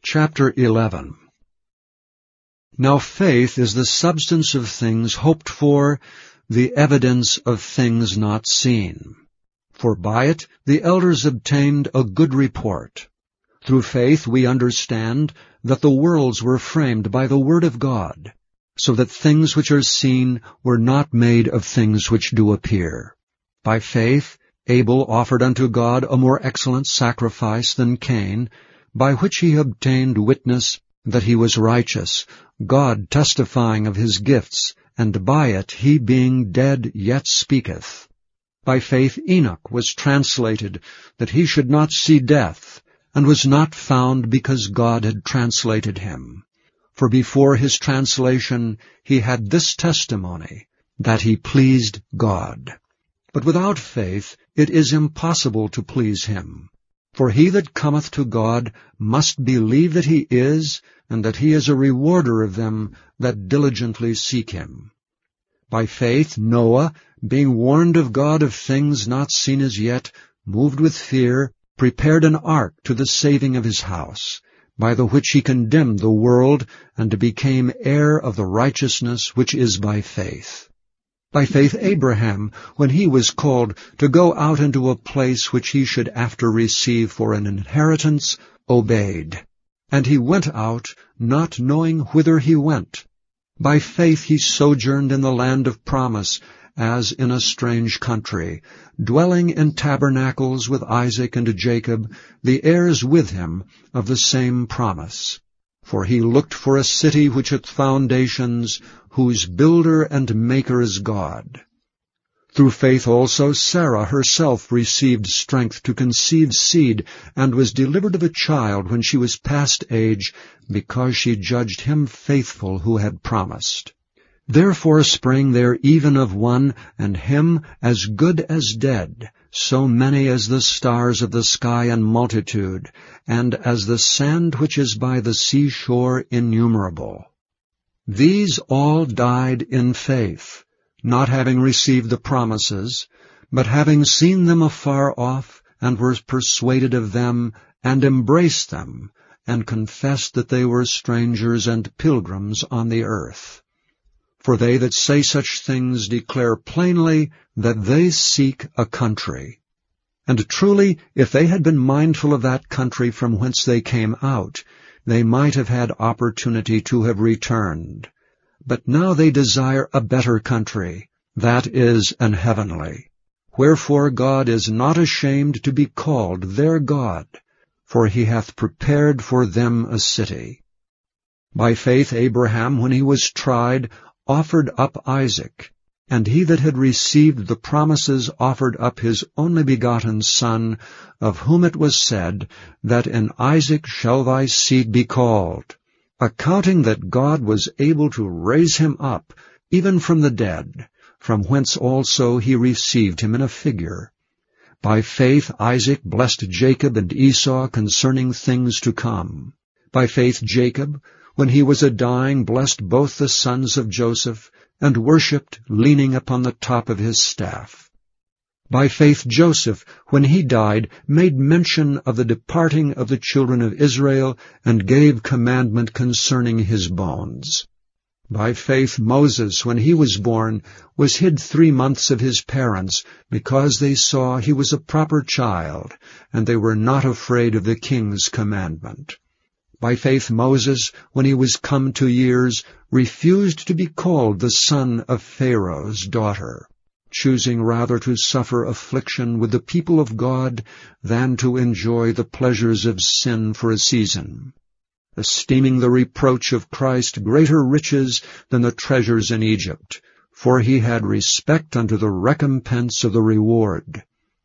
Chapter 11. Now faith is the substance of things hoped for, the evidence of things not seen. For by it the elders obtained a good report. Through faith we understand that the worlds were framed by the word of God, so that things which are seen were not made of things which do appear. By faith Abel offered unto God a more excellent sacrifice than Cain, by which he obtained witness that he was righteous, God testifying of his gifts, and by it he being dead yet speaketh. By faith Enoch was translated, that he should not see death, and was not found because God had translated him. For before his translation he had this testimony, that he pleased God. But without faith it is impossible to please him. For he that cometh to God must believe that he is, and that he is a rewarder of them that diligently seek him. By faith Noah, being warned of God of things not seen as yet, moved with fear, prepared an ark to the saving of his house, by the which he condemned the world, and became heir of the righteousness which is by faith. By faith Abraham, when he was called to go out into a place which he should after receive for an inheritance, obeyed. And he went out, not knowing whither he went. By faith he sojourned in the land of promise, as in a strange country, dwelling in tabernacles with Isaac and Jacob, the heirs with him of the same promise. For he looked for a city which hath foundations, whose builder and maker is God. Through faith also Sarah herself received strength to conceive seed, and was delivered of a child when she was past age, because she judged him faithful who had promised. Therefore sprang there even of one, and him as good as dead, so many as the stars of the sky in multitude, and as the sand which is by the seashore innumerable. These all died in faith, not having received the promises, but having seen them afar off, and were persuaded of them, and embraced them, and confessed that they were strangers and pilgrims on the earth. For they that say such things declare plainly that they seek a country. And truly, if they had been mindful of that country from whence they came out, they might have had opportunity to have returned. But now they desire a better country, that is, an heavenly. Wherefore God is not ashamed to be called their God, for he hath prepared for them a city. By faith Abraham, when he was tried, offered up Isaac, and he that had received the promises offered up his only begotten son, of whom it was said, that in Isaac shall thy seed be called, accounting that God was able to raise him up, even from the dead, from whence also he received him in a figure. By faith Isaac blessed Jacob and Esau concerning things to come. By faith Jacob, when he was a-dying, blessed both the sons of Joseph, and worshipped, leaning upon the top of his staff. By faith Joseph, when he died, made mention of the departing of the children of Israel, and gave commandment concerning his bones. By faith Moses, when he was born, was hid 3 months of his parents, because they saw he was a proper child, and they were not afraid of the king's commandment. By faith Moses, when he was come to years, refused to be called the son of Pharaoh's daughter, choosing rather to suffer affliction with the people of God than to enjoy the pleasures of sin for a season, esteeming the reproach of Christ greater riches than the treasures in Egypt, for he had respect unto the recompense of the reward.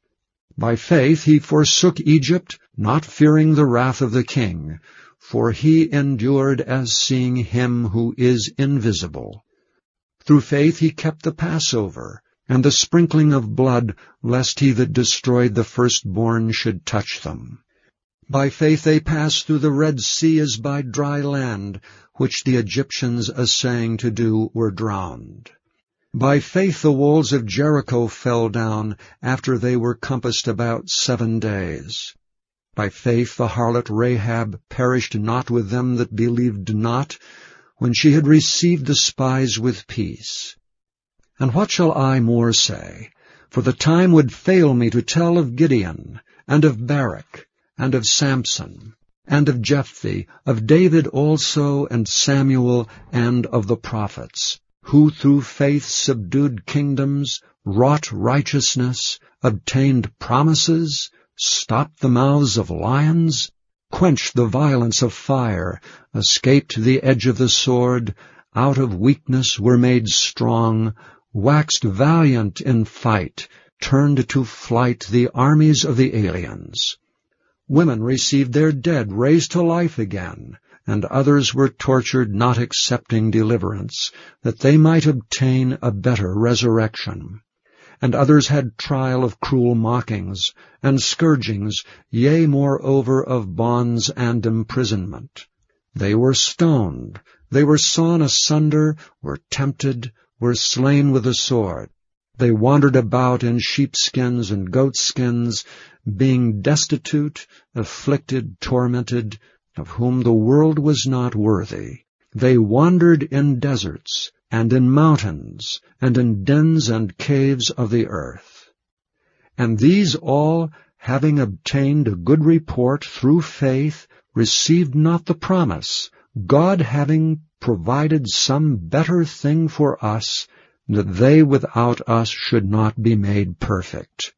By faith he forsook Egypt, not fearing the wrath of the king, for he endured as seeing him who is invisible. Through faith he kept the Passover, and the sprinkling of blood, lest he that destroyed the firstborn should touch them. By faith they passed through the Red Sea as by dry land, which the Egyptians assaying to do were drowned. By faith the walls of Jericho fell down, after they were compassed about 7 days. By faith the harlot Rahab perished not with them that believed not, when she had received the spies with peace. And what shall I more say? For the time would fail me to tell of Gideon, and of Barak, and of Samson, and of Jephthah, of David also, and Samuel, and of the prophets, who through faith subdued kingdoms, wrought righteousness, obtained promises, stopped the mouths of lions, quenched the violence of fire, escaped the edge of the sword, out of weakness were made strong, waxed valiant in fight, turned to flight the armies of the aliens. Women received their dead raised to life again, and others were tortured not accepting deliverance, that they might obtain a better resurrection. And others had trial of cruel mockings, and scourgings, yea, moreover, of bonds and imprisonment. They were stoned, they were sawn asunder, were tempted, were slain with the sword. They wandered about in sheepskins and goatskins, being destitute, afflicted, tormented, of whom the world was not worthy. They wandered in deserts, and in mountains, and in dens and caves of the earth. And these all, having obtained a good report through faith, received not the promise, God having provided some better thing for us, that they without us should not be made perfect.